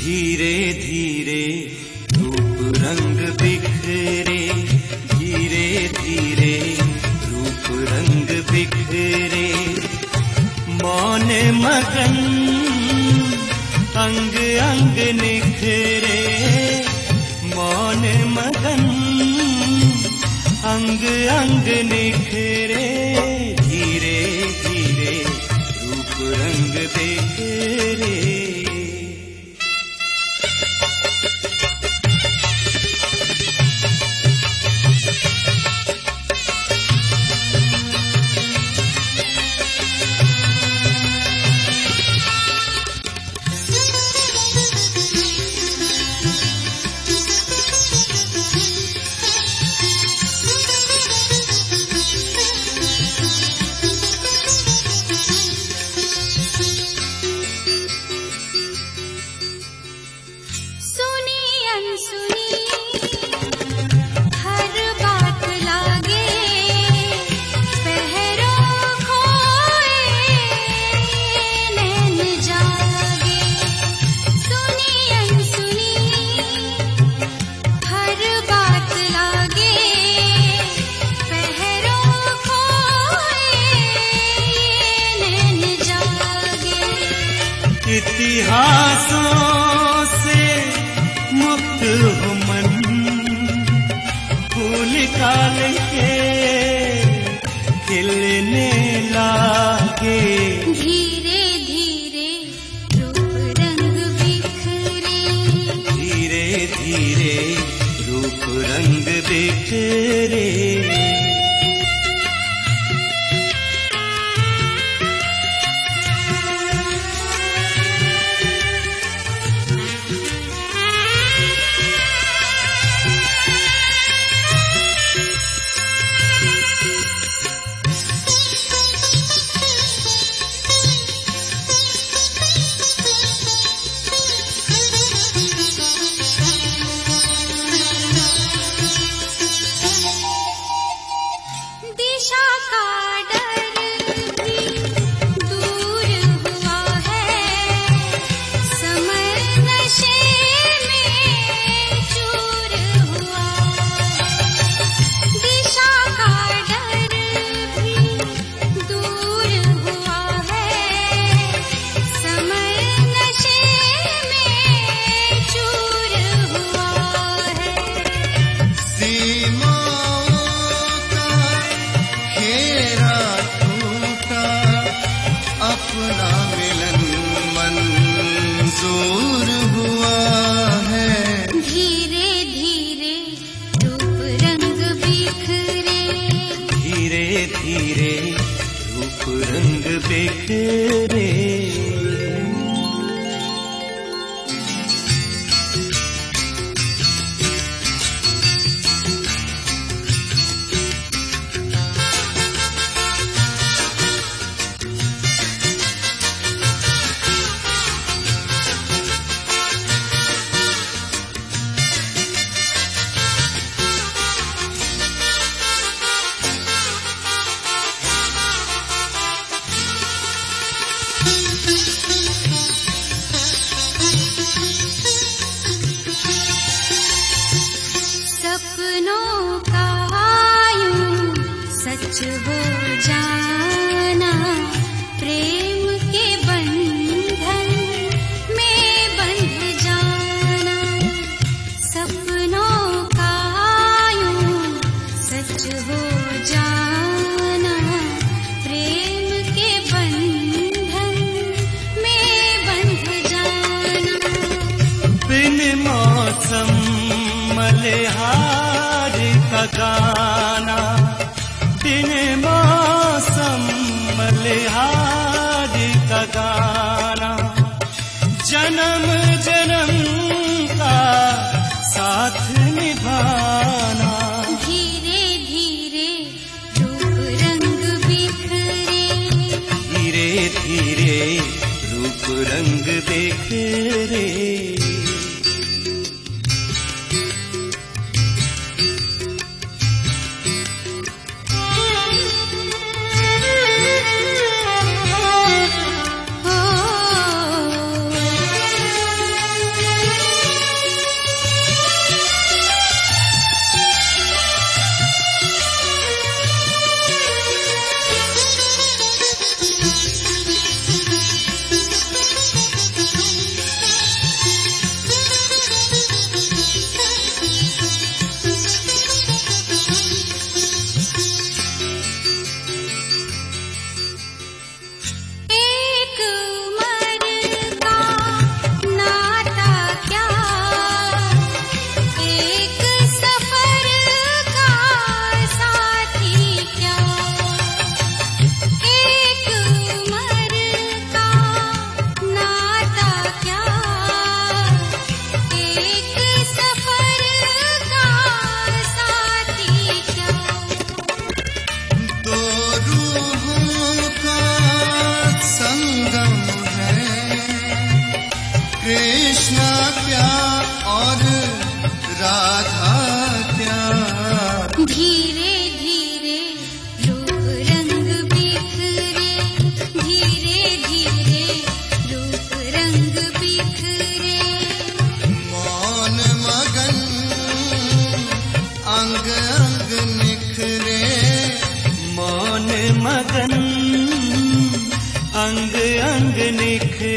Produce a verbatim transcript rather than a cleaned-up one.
धीरे धीरे रूप रंग बिखरे, धीरे धीरे रूप रंग बिखरे, मौन मगन अंग अंग निखरे, मौन मगन अंग अंग निखरे, धीरे धीरे रूप रंग बिखरे। इतिहासों से मुक्त हो मन, फूल काल के खिलने लागे, धीरे धीरे रूप रंग बिखरे, धीरे धीरे रूप रंग बिखरे। धीरे रूप रंग बिखरे। सपनों का यूं सच हो जाना, प्रेम के बंधन में बंध जाना। सपनों का यूं सच हो जाना, प्रेम के बंधन में बंध जाना। बिन मौसम मल्हार का गाना, बिन मौसम मल्हार का गाना, जन्म जन्म का साथ निभाना। धीरे धीरे रूप रंग बिखरे, धीरे धीरे रूप रंग बिखरे। ओ अंग अंग निखरे मौन मगन अंग अंग निखरे